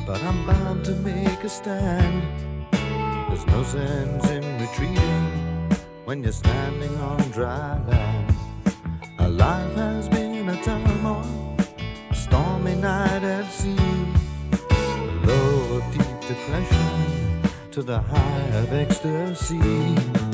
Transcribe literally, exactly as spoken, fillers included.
but I'm bound to make a stand. There's no sense in retreating when you're standing on dry land. Our life has been a turmoil, a stormy night at sea, the low of deep depression to the high of ecstasy.